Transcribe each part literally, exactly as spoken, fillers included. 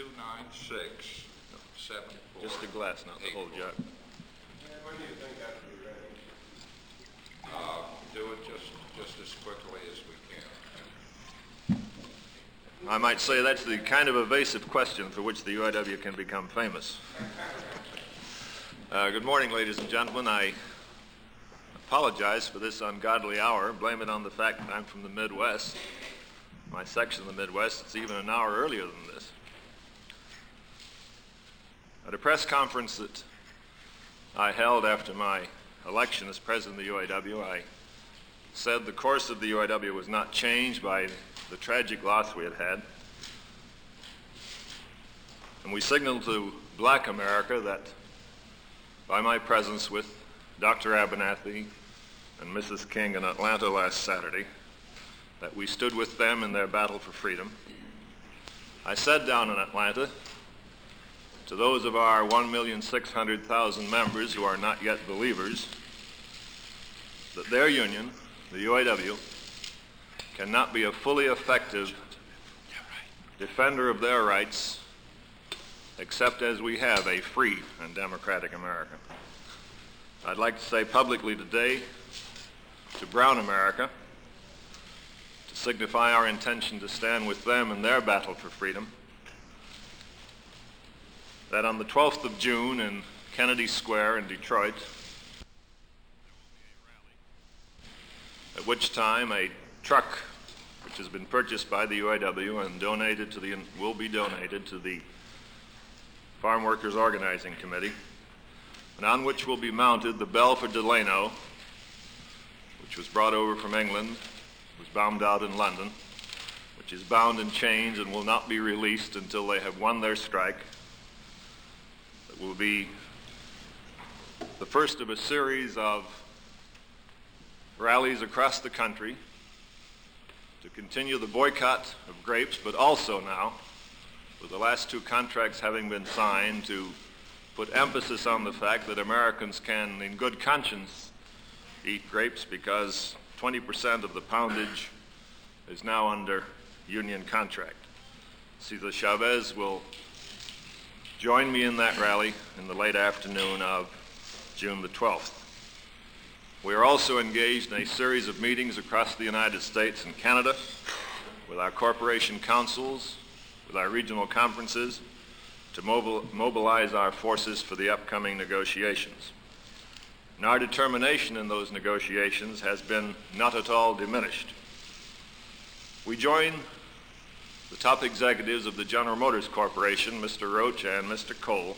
two nine six, seven four. Just the glass, not the whole jug. When do you think that will be ready? Uh, do it just, just as quickly as we can. I might say that's the kind of evasive question for which the U I W can become famous. Uh, good morning, ladies and gentlemen. I apologize for this ungodly hour. Blame it on the fact that I'm from the Midwest. My section of the Midwest, it's even an hour earlier than this. At a press conference that I held after my election as president of the U I W, I said the course of the U I W was not changed by the tragic loss we had had. And we signaled to Black America that by my presence with Doctor Abernathy and Missus King in Atlanta last Saturday, that we stood with them in their battle for freedom. I said down in Atlanta to those of our one million six hundred thousand members who are not yet believers that their union, the U I W, cannot be a fully effective defender of their rights except as we have a free and democratic America. I'd like to say publicly today to Brown America, to signify our intention to stand with them in their battle for freedom, that on the twelfth of June in Kennedy Square in Detroit, at which time a truck which has been purchased by the U I W and donated to the, will be donated to the Farm Workers Organizing Committee, and on which will be mounted the Belford Delano, which was brought over from England, was bombed out in London, which is bound in chains and will not be released until they have won their strike. It will be the first of a series of rallies across the country to continue the boycott of grapes, but also now, with the last two contracts having been signed, to put emphasis on the fact that Americans can, in good conscience, eat grapes because twenty percent of the poundage is now under union contract. Cesar Chavez will join me in that rally in the late afternoon of June the twelfth. We are also engaged in a series of meetings across the United States and Canada with our corporation councils, with our regional conferences, to mobil- mobilize our forces for the upcoming negotiations. And our determination in those negotiations has been not at all diminished. We join the top executives of the General Motors Corporation, Mister Roach and Mister Cole,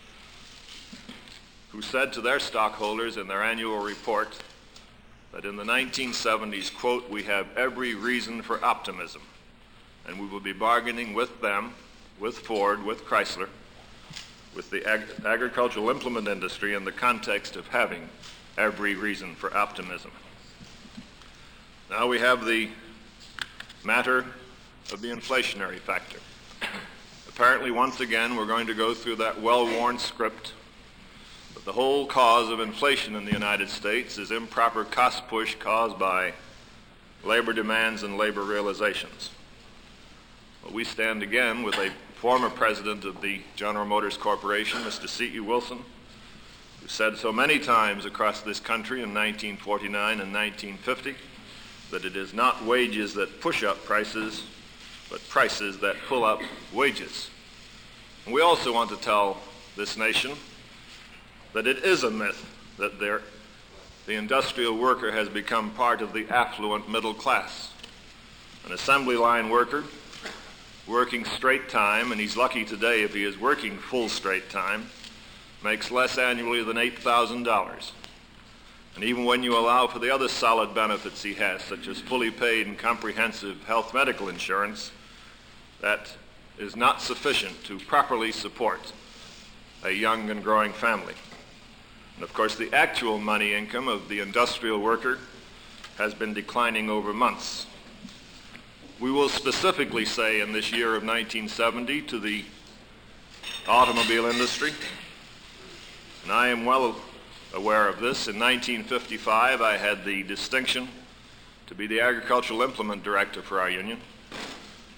who said to their stockholders in their annual report that in the nineteen seventies, quote, "we have every reason for optimism, and we will be bargaining with them, with Ford, with Chrysler, with the ag- agricultural implement industry in the context of having every reason for optimism." Now we have the matter of the inflationary factor. Apparently, once again, we're going to go through that well-worn script that the whole cause of inflation in the United States is improper cost push caused by labor demands and labor realizations. Well, we stand again with a former president of the General Motors Corporation, Mister C E Wilson, who said so many times across this country in nineteen forty-nine and nineteen fifty that it is not wages that push up prices, but prices that pull up wages. And we also want to tell this nation that it is a myth that there, the industrial worker has become part of the affluent middle class. An assembly line worker working straight time, and he's lucky today if he is working full straight time, makes less annually than eight thousand dollars. And even when you allow for the other solid benefits he has, such as fully paid and comprehensive health medical insurance, that is not sufficient to properly support a young and growing family. And of course, the actual money income of the industrial worker has been declining over months. We will specifically say in this year of nineteen seventy to the automobile industry, and I am well aware of this, in nineteen fifty-five I had the distinction to be the agricultural implement director for our union.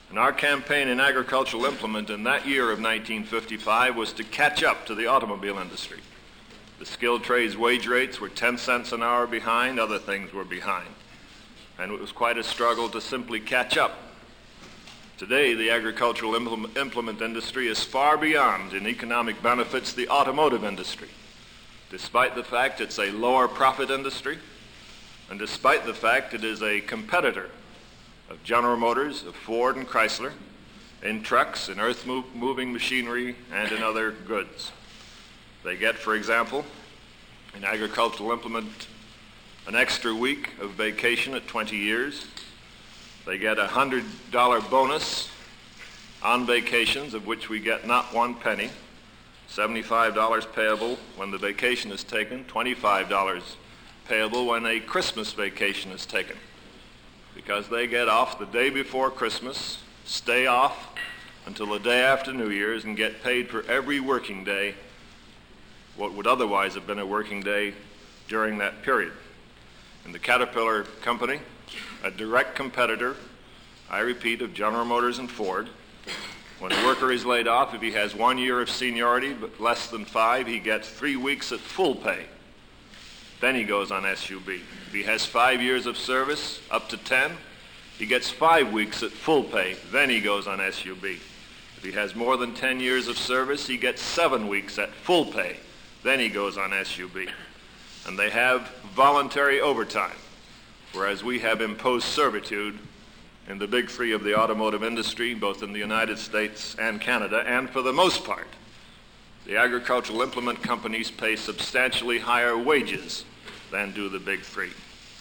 And our campaign in agricultural implement in that year of nineteen fifty-five was to catch up to the automobile industry. The skilled trades wage rates were ten cents an hour behind, other things were behind. And it was quite a struggle to simply catch up. Today, the agricultural implement, implement industry is far beyond in economic benefits the automotive industry, despite the fact it's a lower profit industry, and despite the fact it is a competitor of General Motors, of Ford and Chrysler, in trucks, in earth-moving machinery, and in other goods. They get, for example, in agricultural implement, an extra week of vacation at twenty years. They get a one hundred dollar bonus on vacations, of which we get not one penny, seventy-five dollars payable when the vacation is taken, twenty-five dollars payable when a Christmas vacation is taken, because they get off the day before Christmas, stay off until the day after New Year's, and get paid for every working day, what would otherwise have been a working day during that period. In the Caterpillar Company, a direct competitor, I repeat, of General Motors and Ford, when a worker is laid off, if he has one year of seniority but less than five, he gets three weeks at full pay. Then he goes on S U B. If he has five years of service, up to ten, he gets five weeks at full pay. Then he goes on S U B. If he has more than ten years of service, he gets seven weeks at full pay. Then he goes on S U B. And they have voluntary overtime, whereas we have imposed servitude in the big three of the automotive industry, both in the United States and Canada, and for the most part, the agricultural implement companies pay substantially higher wages than do the big three.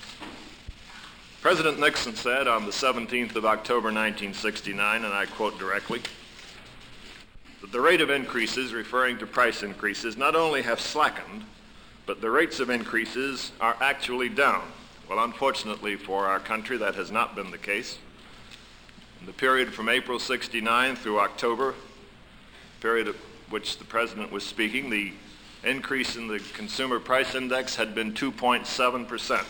President Nixon said on the seventeenth of October nineteen sixty-nine, and I quote directly, that the rate of increases, referring to price increases, not only have slackened, but the rates of increases are actually down. Well, unfortunately for our country, that has not been the case. In the period from April sixty-nine through October, period of which the President was speaking, the increase in the Consumer Price Index had been two point seven percent.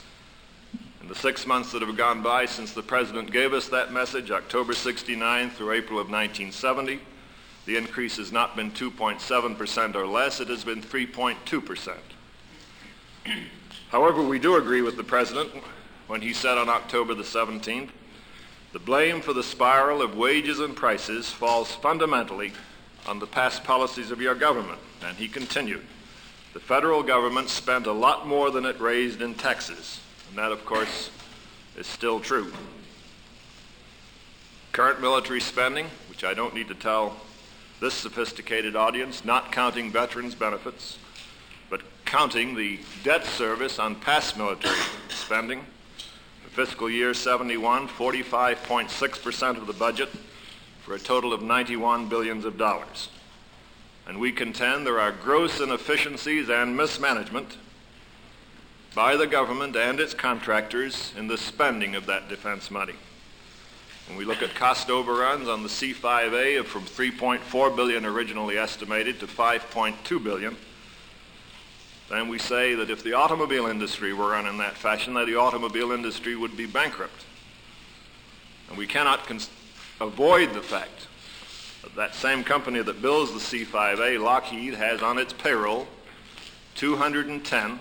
In the six months that have gone by since the President gave us that message, October sixty-nine through April of nineteen seventy, the increase has not been two point seven percent or less, it has been three point two percent. However, we do agree with the President when he said on October the seventeenth, the blame for the spiral of wages and prices falls fundamentally on the past policies of your government. And he continued, the federal government spent a lot more than it raised in taxes. And that, of course, is still true. Current military spending, which I don't need to tell this sophisticated audience, not counting veterans' benefits, but counting the debt service on past military spending, the fiscal year seventy-one, forty-five point six percent of the budget for a total of ninety-one billions of dollars. And we contend there are gross inefficiencies and mismanagement by the government and its contractors in the spending of that defense money. When we look at cost overruns on the C five A of from three point four billion dollars originally estimated to five point two billion dollars, then we say that if the automobile industry were run in that fashion, that the automobile industry would be bankrupt. And we cannot cons- avoid the fact that that same company that builds the C five A, Lockheed, has on its payroll two hundred ten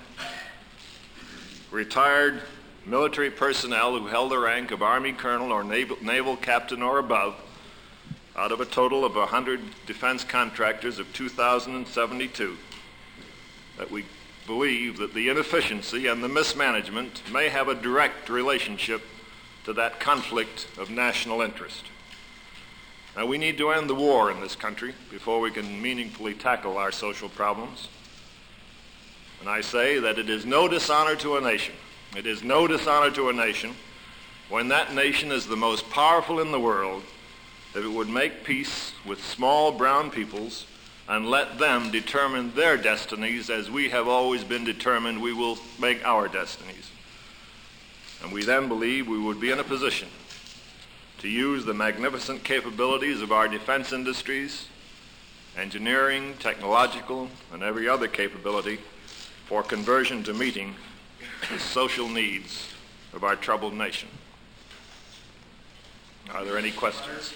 retired military personnel who held the rank of Army colonel or naval, naval captain or above, out of a total of one hundred defense contractors of two thousand seventy-two, that we believe that the inefficiency and the mismanagement may have a direct relationship to that conflict of national interest. Now, we need to end the war in this country before we can meaningfully tackle our social problems. And I say that it is no dishonor to a nation, it is no dishonor to a nation when that nation is the most powerful in the world, if it would make peace with small brown peoples and let them determine their destinies as we have always been determined we will make our destinies. And we then believe we would be in a position to use the magnificent capabilities of our defense industries, engineering, technological, and every other capability for conversion to meeting the social needs of our troubled nation. Are there any questions?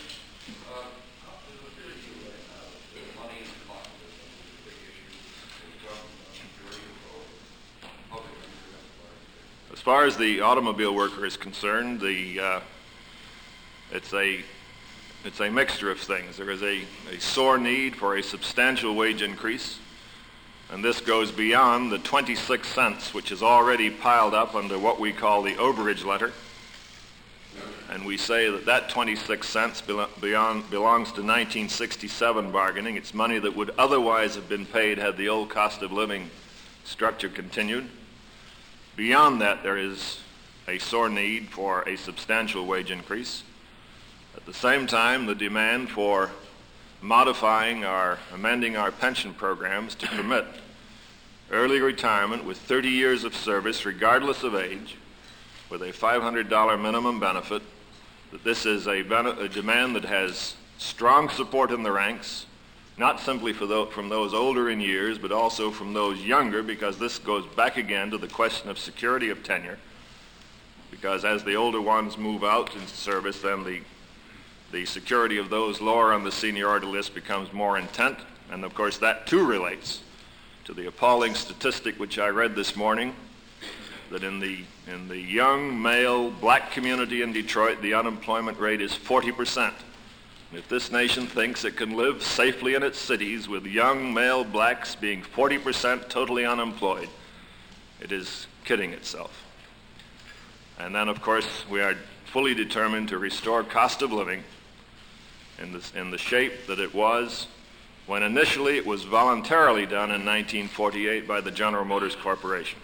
As far as the automobile worker is concerned, the uh, it's a it's a mixture of things. There is a, a sore need for a substantial wage increase, and this goes beyond the twenty-six cents, which is already piled up under what we call the overage letter. And we say that that twenty-six cents belo- beyond, belongs to nineteen sixty-seven bargaining. It's money that would otherwise have been paid had the old cost of living structure continued. Beyond that, there is a sore need for a substantial wage increase. At the same time, the demand for modifying or amending our pension programs to permit early retirement with thirty years of service, regardless of age, with a five hundred dollars minimum benefit, that this is a, ben- a demand that has strong support in the ranks, not simply for tho- from those older in years, but also from those younger, because this goes back again to the question of security of tenure, because as the older ones move out into service, then the, the security of those lower on the seniority list becomes more intent, and of course that too relates to the appalling statistic which I read this morning, that in the, in the young male black community in Detroit, the unemployment rate is forty percent. If this nation thinks it can live safely in its cities with young male blacks being forty percent totally unemployed, it is kidding itself. And then, of course, we are fully determined to restore cost of living in the, in the shape that it was when initially it was voluntarily done in nineteen forty-eight by the General Motors Corporation.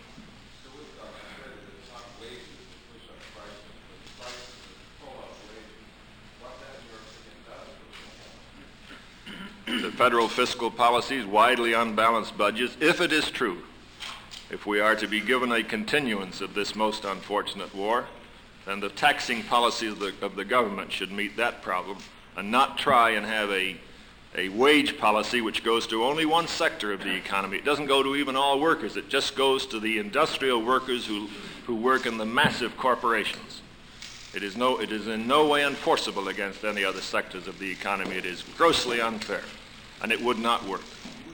The federal fiscal policies, widely unbalanced budgets, if it is true, if we are to be given a continuance of this most unfortunate war, then the taxing policy of the, of the government should meet that problem and not try and have a, a wage policy which goes to only one sector of the economy. It doesn't go to even all workers. It just goes to the industrial workers who, who work in the massive corporations. It is, no, it is in no way enforceable against any other sectors of the economy. It is grossly unfair, and it would not work.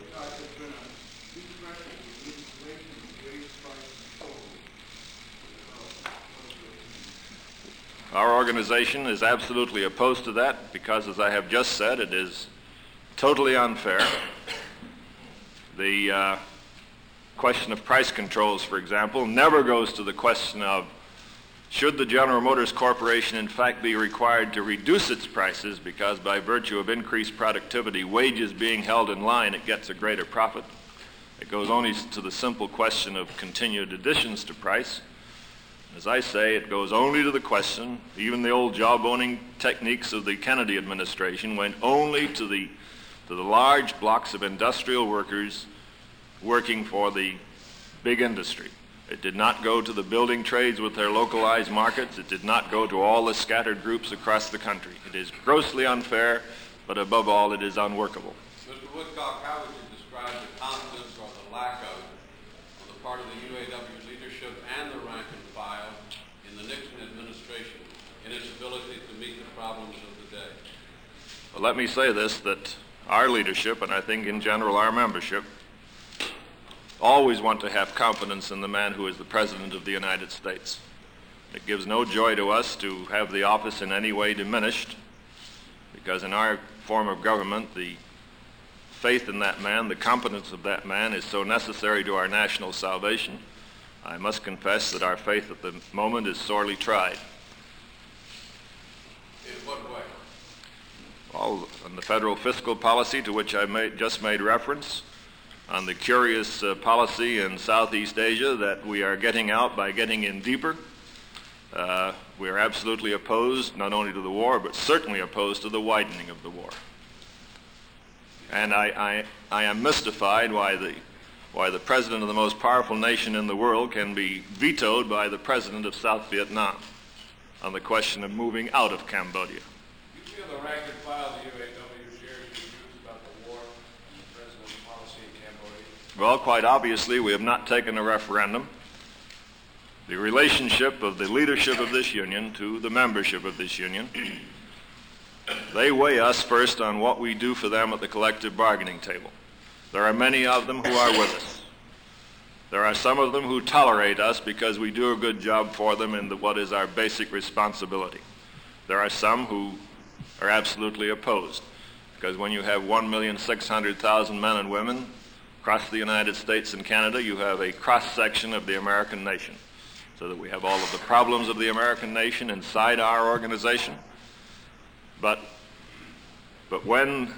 Our organization is absolutely opposed to that because, as I have just said, it is totally unfair. The uh, question of price controls, for example, never goes to the question of should the General Motors Corporation in fact be required to reduce its prices because by virtue of increased productivity, wages being held in line, it gets a greater profit. It goes only to the simple question of continued additions to price. As I say, it goes only to the question, even the old jawboning techniques of the Kennedy administration went only to the, to the large blocks of industrial workers working for the big industry. It did not go to the building trades with their localized markets. It did not go to all the scattered groups across the country. It is grossly unfair, but above all, it is unworkable. Mister Woodcock, how would you describe the confidence or the lack of on the part of the U A W leadership and the rank and file in the Nixon administration in its ability to meet the problems of the day? Well, let me say this, that our leadership, and I think in general our membership, always want to have confidence in the man who is the President of the United States. It gives no joy to us to have the office in any way diminished, because in our form of government, the faith in that man, the competence of that man is so necessary to our national salvation. I must confess that our faith at the moment is sorely tried. In what way? Well, on the federal fiscal policy to which I made, just made reference, on the curious uh, policy in Southeast Asia that we are getting out by getting in deeper. Uh, we are absolutely opposed not only to the war, but certainly opposed to the widening of the war. And I, I, I am mystified why the, why the president of the most powerful nation in the world can be vetoed by the president of South Vietnam on the question of moving out of Cambodia. You feel the rank and file of the U A W shares your views about the war and the president's policy in Cambodia? Well, quite obviously, we have not taken a referendum. The relationship of the leadership of this union to the membership of this union They weigh us first on what we do for them at the collective bargaining table. There are many of them who are with us. There are some of them who tolerate us because we do a good job for them in the, what is our basic responsibility. There are some who are absolutely opposed, because when you have one million six hundred thousand men and women across the United States and Canada, you have a cross-section of the American nation, so that we have all of the problems of the American nation inside our organization. But, but when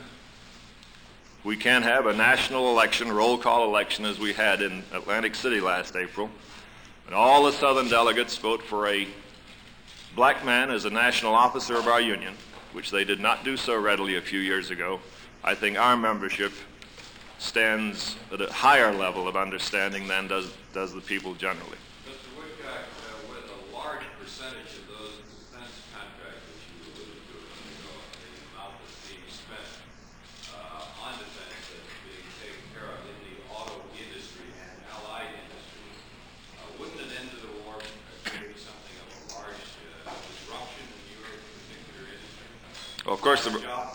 we can have a national election, roll call election, as we had in Atlantic City last April, and all the Southern delegates vote for a black man as a national officer of our union, which they did not do so readily a few years ago, I think our membership stands at a higher level of understanding than does, does the people generally. Mister Woodcock, uh, with a large percentage of those defense contracts that you alluded to a minute ago, the amount that's being spent uh, on defense that's being taken care of in the auto industry and allied industries, uh, wouldn't an end to the war create something of a large uh, disruption in your particular industry? Well, of course, the,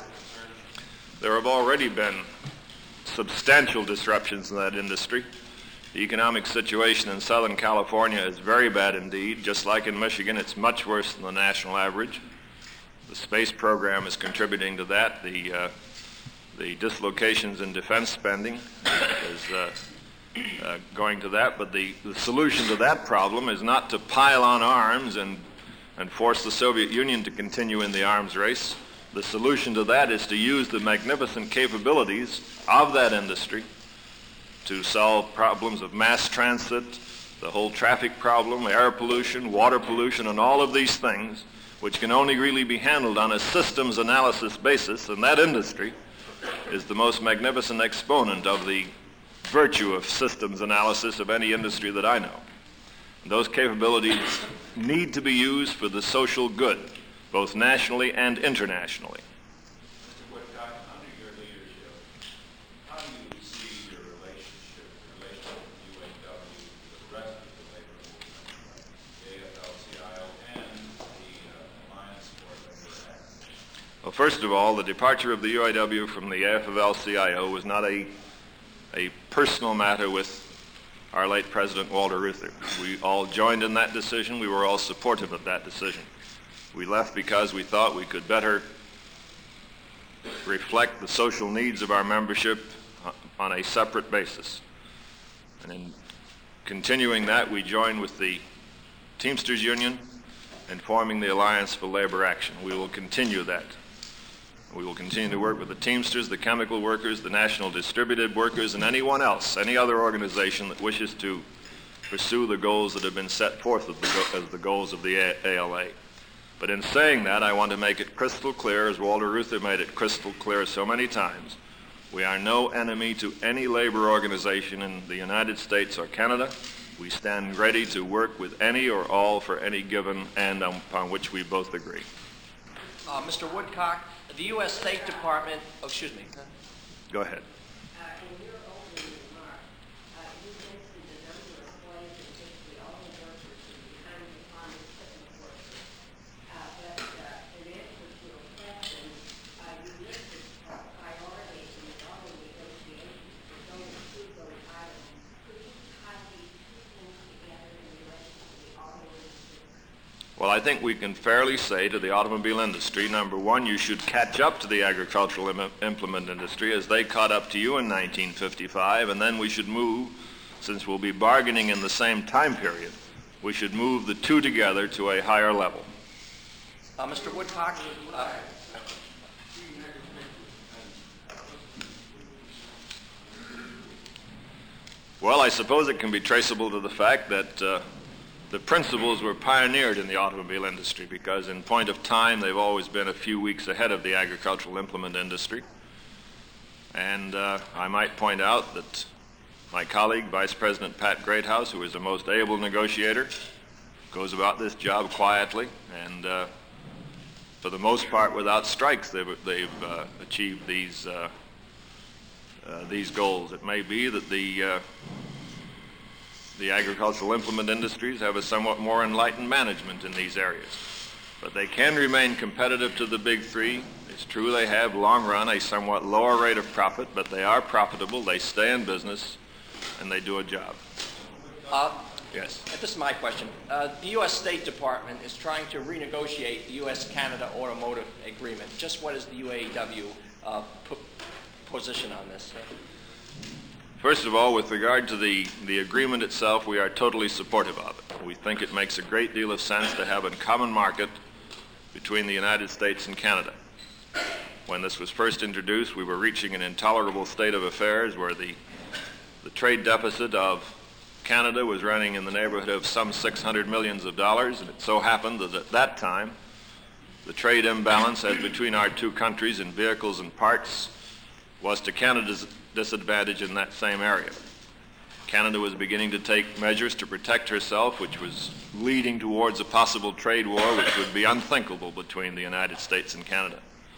there have already been substantial disruptions in that industry. The economic situation in Southern California is very bad indeed. Just like in Michigan, it's much worse than the national average. The space program is contributing to that. The, uh, the dislocations in defense spending is uh, uh, going to that. But the, the solution to that problem is not to pile on arms and, and force the Soviet Union to continue in the arms race. The solution to that is to use the magnificent capabilities of that industry to solve problems of mass transit, the whole traffic problem, air pollution, water pollution, and all of these things, which can only really be handled on a systems analysis basis, and that industry is the most magnificent exponent of the virtue of systems analysis of any industry that I know. And those capabilities need to be used for the social good, both nationally and internationally. Mister Woodcock, under your leadership, how do you see your relationship, relationship with U A W, the rest of the labor movement, the A F L C I O, and the uh, Alliance for Labor Act? Well, first of all, the departure of the U A W from the A F L C I O was not a, a personal matter with our late President Walter Reuther. We all joined in that decision. We were all supportive of that decision. We left because we thought we could better reflect the social needs of our membership on a separate basis. And in continuing that, we joined with the Teamsters Union in forming the Alliance for Labor Action. We will continue that. We will continue to work with the Teamsters, the chemical workers, the national distributed workers, and anyone else, any other organization that wishes to pursue the goals that have been set forth as the, go- as the goals of the A L A. But in saying that, I want to make it crystal clear, as Walter Reuther made it crystal clear so many times, we are no enemy to any labor organization in the United States or Canada. We stand ready to work with any or all for any given end upon which we both agree. Uh, Mister Woodcock, the U S State Department, oh, excuse me. Go ahead. Uh, in your opening remark, uh, you mentioned the number of ways in which the auto workers are behind upon the equipment workers. Uh, but uh, in answer to a question, uh, you listed uh, priorities in the auto negotiations for going through those items. Could you tie these two things together in relation to the auto industry? Well, I think we can fairly say to the automobile industry, number one, you should catch up to the agricultural im- implement industry as they caught up to you in nineteen fifty-five, and then we should move, since we'll be bargaining in the same time period, we should move the two together to a higher level. Uh, Mister Woodcock, uh, Well, I suppose it can be traceable to the fact that uh, the principles were pioneered in the automobile industry, because in point of time they've always been a few weeks ahead of the agricultural implement industry. And uh, I might point out that my colleague, Vice President Pat Greathouse, who is a most able negotiator, goes about this job quietly, and uh, for the most part without strikes they've, they've uh, achieved these, uh, uh, these goals. It may be that the uh, The agricultural implement industries have a somewhat more enlightened management in these areas. But they can remain competitive to the big three. It's true they have, long run, a somewhat lower rate of profit, but they are profitable, they stay in business, and they do a job. Uh, Yes. This is my question. Uh, the U S State Department is trying to renegotiate the U S Canada Automotive Agreement. Just what is the U A W uh, p- position on this? First of all, with regard to the, the agreement itself, we are totally supportive of it. We think it makes a great deal of sense to have a common market between the United States and Canada. When this was first introduced, we were reaching an intolerable state of affairs where the, the trade deficit of Canada was running in the neighborhood of some six hundred millions of dollars, and it so happened that at that time, the trade imbalance as between our two countries in vehicles and parts was to Canada's disadvantage in that same area. Canada was beginning to take measures to protect herself, which was leading towards a possible trade war which would be unthinkable between the United States and Canada.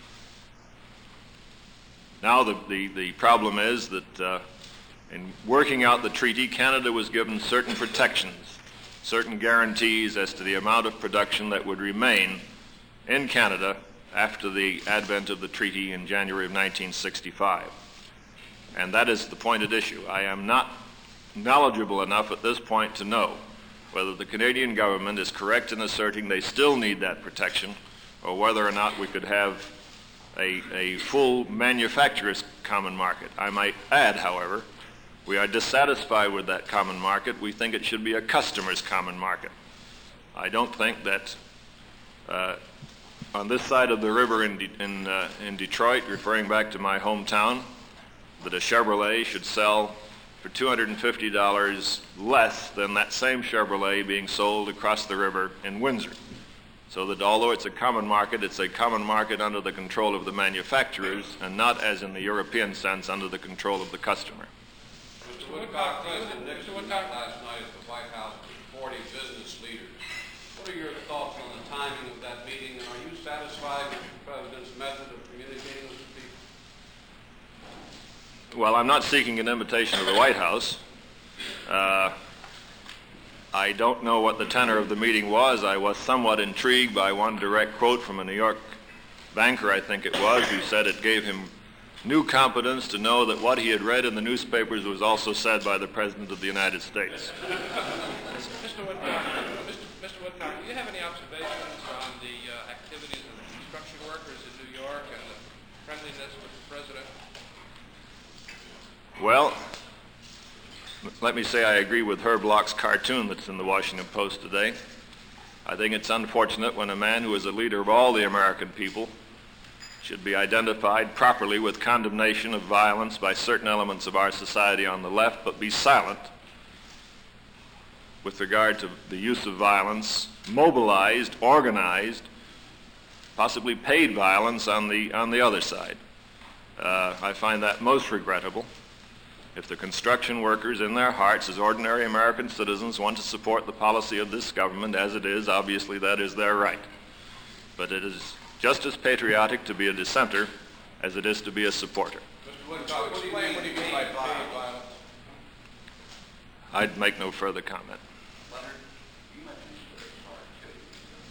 Now the, the, the problem is that uh, in working out the treaty, Canada was given certain protections, certain guarantees as to the amount of production that would remain in Canada after the advent of the treaty in January of nineteen sixty-five. And that is the point at issue. I am not knowledgeable enough at this point to know whether the Canadian government is correct in asserting they still need that protection, or whether or not we could have a, a full manufacturer's common market. I might add, however, we are dissatisfied with that common market. We think it should be a customer's common market. I don't think that uh, on this side of the river in, De- in, uh, in Detroit, referring back to my hometown, that a Chevrolet should sell for two hundred fifty dollars less than that same Chevrolet being sold across the river in Windsor. So that although it's a common market, it's a common market under the control of the manufacturers and not, as in the European sense, under the control of the customer. Mister Woodcock, President Nixon last night at the White House with forty business leaders. What are your thoughts on the timing of that meeting, and are you satisfied with the President's method of communicating with the people? Well, I'm not seeking an invitation to the White House. Uh, I don't know what the tenor of the meeting was. I was somewhat intrigued by one direct quote from a New York banker, I think it was, who said it gave him new confidence to know that what he had read in the newspapers was also said by the President of the United States. Mister Woodcock, Mister Woodcock, do you have any observations on the uh, activities of the construction workers in New York and the friendliness with the President? Well, let me say I agree with Herb Locke's cartoon that's in the Washington Post today. I think it's unfortunate when a man who is a leader of all the American people should be identified properly with condemnation of violence by certain elements of our society on the left, but be silent with regard to the use of violence, mobilized, organized, possibly paid violence on the on the other side. Uh, I find that most regrettable. If the construction workers in their hearts, as ordinary American citizens, want to support the policy of this government as it is, obviously that is their right. But it is just as patriotic to be a dissenter as it is to be a supporter. Mister Woodcock, what do you mean, what do you mean by violence? I'd make no further comment. Leonard, you mentioned the productivity.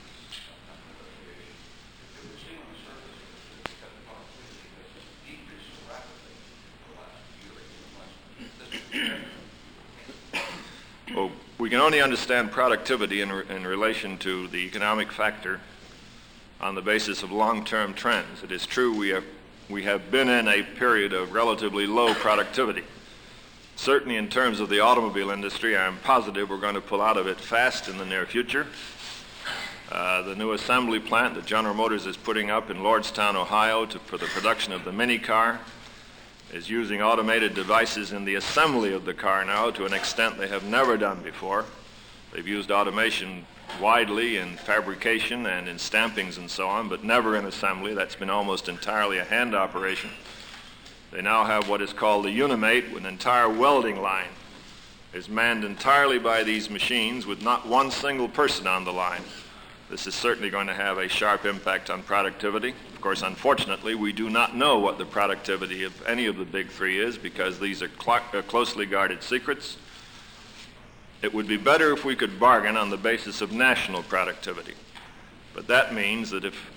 It would seem on the surface that the productivity has decreased so rapidly for the last year or even less. Well, we can only understand productivity in, re- in relation to the economic factor on the basis of long-term trends. It is true we have, we have been in a period of relatively low productivity. Certainly in terms of the automobile industry, I'm positive we're going to pull out of it fast in the near future. Uh, the new assembly plant that General Motors is putting up in Lordstown, Ohio to, for the production of the mini car is using automated devices in the assembly of the car now to an extent they have never done before. They've used automation widely in fabrication and in stampings and so on, but never in assembly. That's been almost entirely a hand operation. They now have what is called the Unimate, an entire welding line is manned entirely by these machines with not one single person on the line. This is certainly going to have a sharp impact on productivity. Of course, unfortunately, we do not know what the productivity of any of the big three is because these are cl- uh, closely guarded secrets. It would be better if we could bargain on the basis of national productivity. But that means that if, if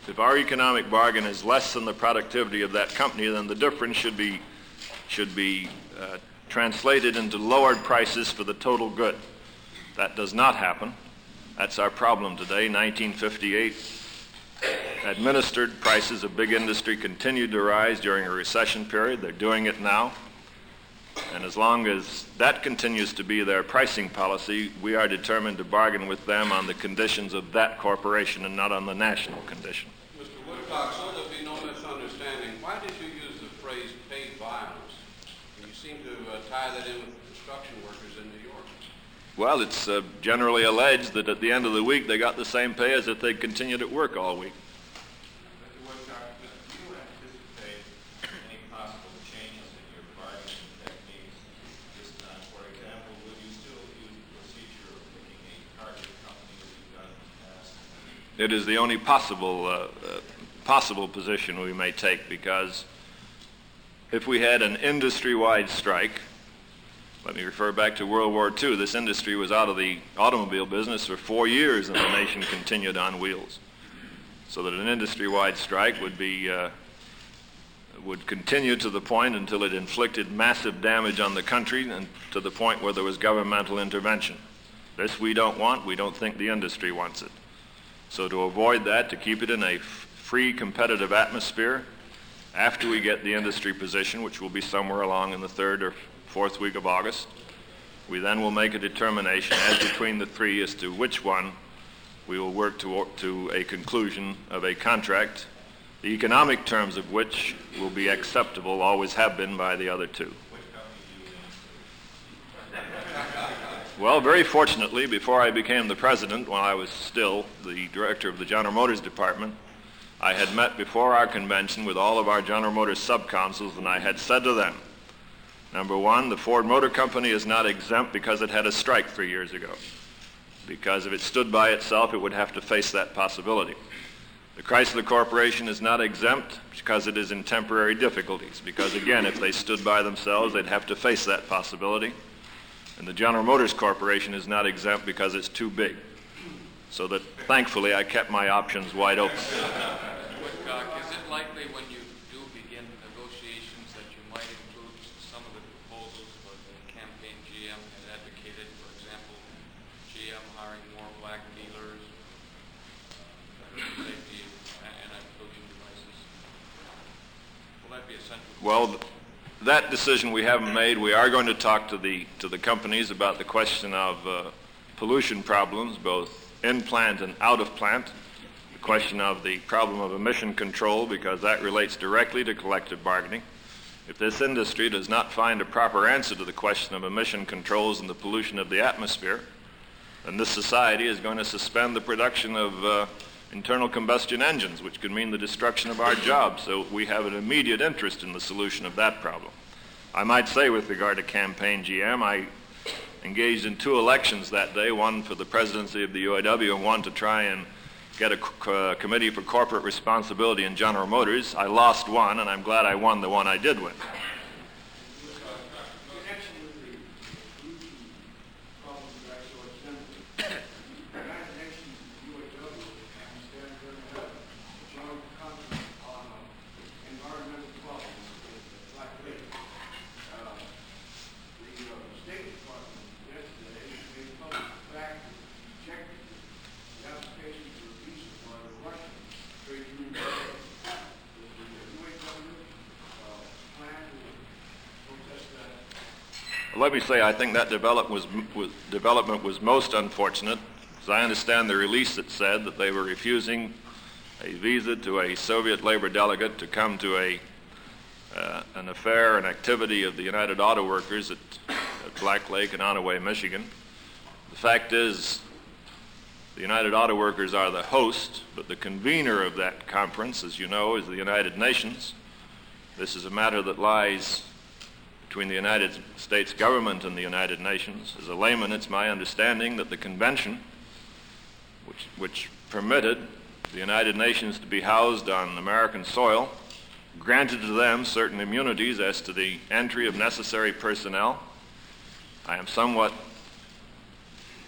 if our economic bargain is less than the productivity of that company, then the difference should be should be uh, translated into lowered prices for the total good. That does not happen. That's our problem today. nineteen fifty-eight administered prices of big industry continued to rise during a recession period. They're doing it now. And as long as that continues to be their pricing policy, we are determined to bargain with them on the conditions of that corporation and not on the national condition. Mister Woodcock, so there be no misunderstanding, why did you use the phrase paid violence? You seem to uh, tie that in with construction workers in New York. Well, it's uh, generally alleged that at the end of the week they got the same pay as if they'd continued at work all week. Mister Woodcock, do you anticipate any possible changes in your bargaining techniques this time? For example, will you still use the procedure of picking a target company as you've done in the past? It is the only possible uh, uh, possible position we may take, because if we had an industry-wide strike, let me refer back to World War Two. This industry was out of the automobile business for four years, and the nation continued on wheels. So that an industry-wide strike would be uh, would continue to the point until it inflicted massive damage on the country, and to the point where there was governmental intervention. This we don't want. We don't think the industry wants it. So to avoid that, to keep it in a f- free, competitive atmosphere, after we get the industry position, which will be somewhere along in the third or fourth week of August, we then will make a determination as between the three as to which one we will work to, to a conclusion of a contract, the economic terms of which will be acceptable, always have been, by the other two. Well, very fortunately, before I became the president, when I was still the director of the General Motors Department, I had met before our convention with all of our General Motors subcouncils, and I had said to them, number one, the Ford Motor Company is not exempt because it had a strike three years ago. Because if it stood by itself, it would have to face that possibility. The Chrysler Corporation is not exempt because it is in temporary difficulties. Because again, if they stood by themselves, they'd have to face that possibility. And the General Motors Corporation is not exempt because it's too big. So that, thankfully, I kept my options wide open. Woodcock, is it likely when you do begin negotiations that you might include some of the proposals for the campaign G M had advocated, for example, G M hiring more black dealers, uh, safety and anti-pollution devices? Will that be essential? Well, that decision we haven't made. We are going to talk to the to the companies about the question of uh, pollution problems, both in plant and out of plant. The question of the problem of emission control, because that relates directly to collective bargaining. If this industry does not find a proper answer to the question of emission controls and the pollution of the atmosphere, then this society is going to suspend the production of uh, internal combustion engines, which could mean the destruction of our jobs. So we have an immediate interest in the solution of that problem. I might say, with regard to campaign G M, I engaged in two elections that day, one for the presidency of the U A W and one to try and get a co- uh, committee for corporate responsibility in General Motors. I lost one, and I'm glad I won the one I did win. Let me say, I think that develop was, was, development was most unfortunate. As I understand the release, it said that they were refusing a visa to a Soviet labor delegate to come to a uh, an affair, an activity of the United Auto Workers at, at Black Lake in Onaway, Michigan. The fact is, the United Auto Workers are the host, but the convener of that conference, as you know, is the United Nations. This is a matter that lies between the United States government and the United Nations. As a layman, it's my understanding that the convention, which, which permitted the United Nations to be housed on American soil, granted to them certain immunities as to the entry of necessary personnel. I am somewhat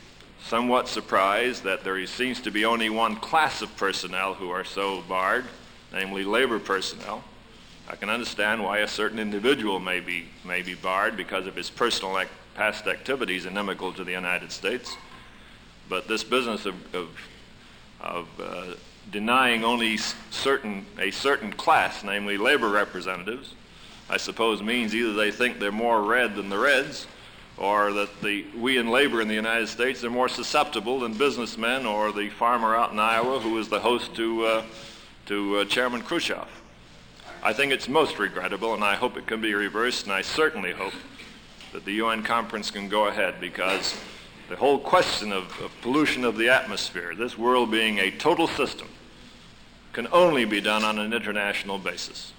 somewhat surprised that there seems to be only one class of personnel who are so barred, namely labor personnel. I can understand why a certain individual may be, may be barred because of his personal ac- past activities inimical to the United States. But this business of, of, of uh, denying only certain, a certain class, namely labor representatives, I suppose means either they think they're more red than the Reds, or that the, we in labor in the United States are more susceptible than businessmen or the farmer out in Iowa who is the host to, uh, to uh, Chairman Khrushchev. I think it's most regrettable, and I hope it can be reversed, and I certainly hope that the U N conference can go ahead, because the whole question of, of pollution of the atmosphere, this world being a total system, can only be done on an international basis.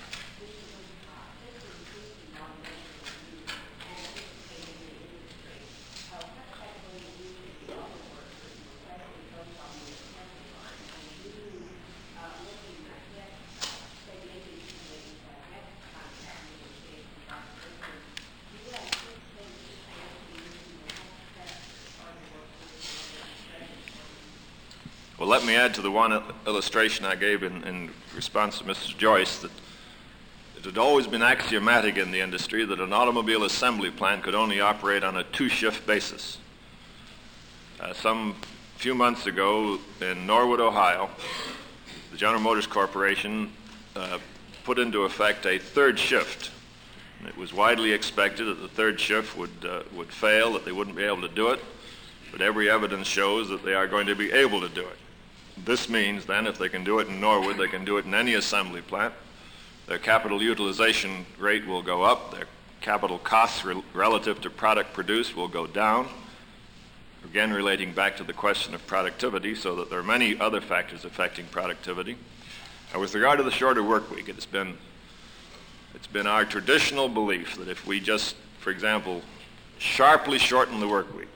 Well, let me add to the one illustration I gave in, in response to Missus Joyce that it had always been axiomatic in the industry that an automobile assembly plant could only operate on a two-shift basis. Uh, some few months ago in Norwood, Ohio, the General Motors Corporation uh, put into effect a third shift. And it was widely expected that the third shift would, uh, would fail, that they wouldn't be able to do it, but every evidence shows that they are going to be able to do it. This means then if they can do it in Norwood, they can do it in any assembly plant. Their capital utilization rate will go up. Their capital costs re- relative to product produced will go down. Again, relating back to the question of productivity, so that there are many other factors affecting productivity. Now, with regard to the shorter work week, it's been, it's been our traditional belief that if we just, for example, sharply shorten the work week,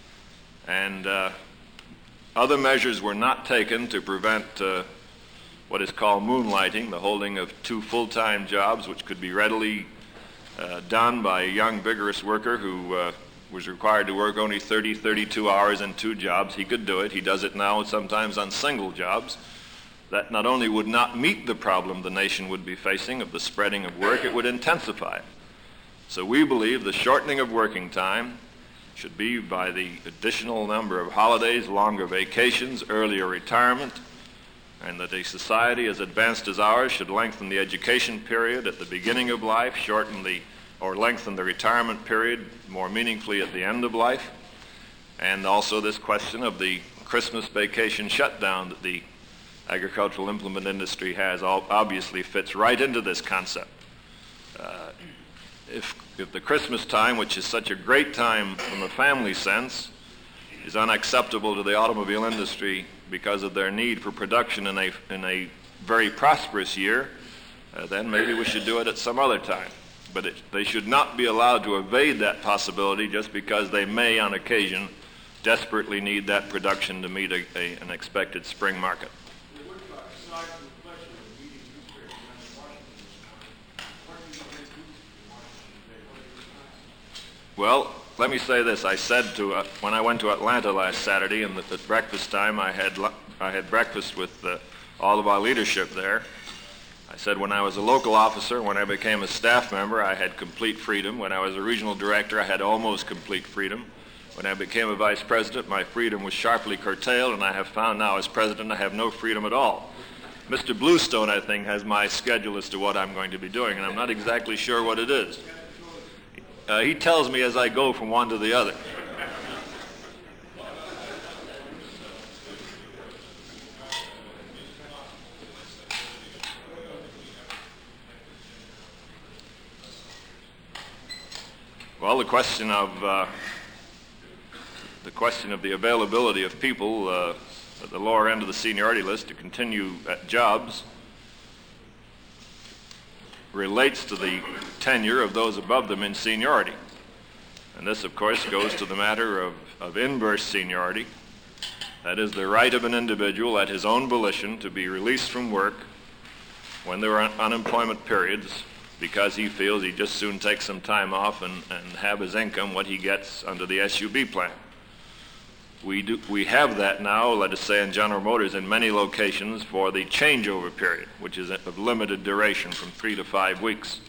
and uh, other measures were not taken to prevent uh, what is called moonlighting, the holding of two full-time jobs, which could be readily uh, done by a young, vigorous worker who uh, was required to work only thirty, thirty-two hours in two jobs. He could do it. He does it now sometimes on single jobs. That not only would not meet the problem the nation would be facing of the spreading of work, it would intensify it. So we believe the shortening of working time should be by the additional number of holidays, longer vacations, earlier retirement, and that a society as advanced as ours should lengthen the education period at the beginning of life, shorten the, or lengthen the retirement period more meaningfully at the end of life, and also this question of the Christmas vacation shutdown that the agricultural implement industry has all obviously fits right into this concept. Uh, if If the Christmas time, which is such a great time from a family sense, is unacceptable to the automobile industry because of their need for production in a, in a very prosperous year, uh, then maybe we should do it at some other time. But it, they should not be allowed to evade that possibility just because they may, on occasion, desperately need that production to meet a, a, an expected spring market. Well, let me say this. I said to uh, when I went to Atlanta last Saturday, and at breakfast time, I had I had breakfast with uh, all of our leadership there. I said when I was a local officer, when I became a staff member, I had complete freedom. When I was a regional director, I had almost complete freedom. When I became a vice president, my freedom was sharply curtailed, and I have found now as president I have no freedom at all. Mister Bluestone, I think, has my schedule as to what I'm going to be doing, and I'm not exactly sure what it is. Uh, he tells me as I go from one to the other. Well, the question of uh, the question of the availability of people uh, at the lower end of the seniority list to continue at jobs relates to the tenure of those above them in seniority. And this, of course, goes to the matter of, of inverse seniority. That is the right of an individual at his own volition to be released from work when there are unemployment periods because he feels he just soon take some time off and, and have his income what he gets under the S U B plan. We do, we have that now, let us say in General Motors, in many locations for the changeover period, which is of limited duration from three to five weeks.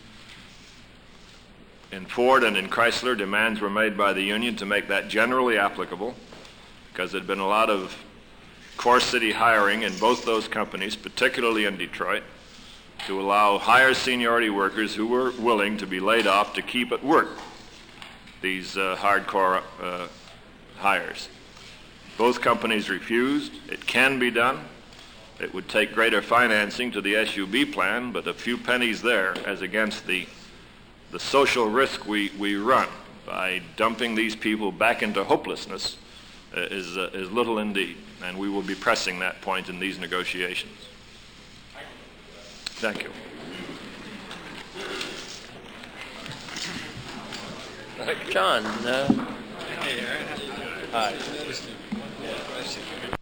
In Ford and in Chrysler, demands were made by the union to make that generally applicable because there had been a lot of core city hiring in both those companies, particularly in Detroit, to allow higher seniority workers who were willing to be laid off to keep at work these uh, hardcore uh, hires. Both companies refused. It can be done. It would take greater financing to the S U B plan, but a few pennies there as against the, the social risk we, we run by dumping these people back into hopelessness uh, is, uh, is little indeed. And we will be pressing that point in these negotiations. Thank you. John, uh, hi.